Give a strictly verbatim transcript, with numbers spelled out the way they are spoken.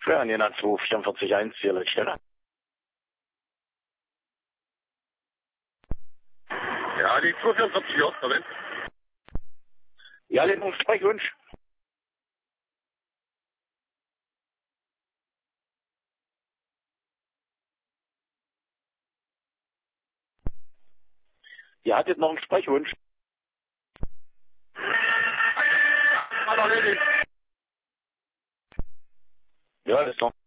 Ja, in Jena zwei vierundvierzig eins, hier Leitstelle. Ja, die zwei vierundvierzig J, Moment. Ja, den Sprechwunsch. Ihr hattet noch einen Sprechwunsch. Hat erledigt. Ja, das ist doch.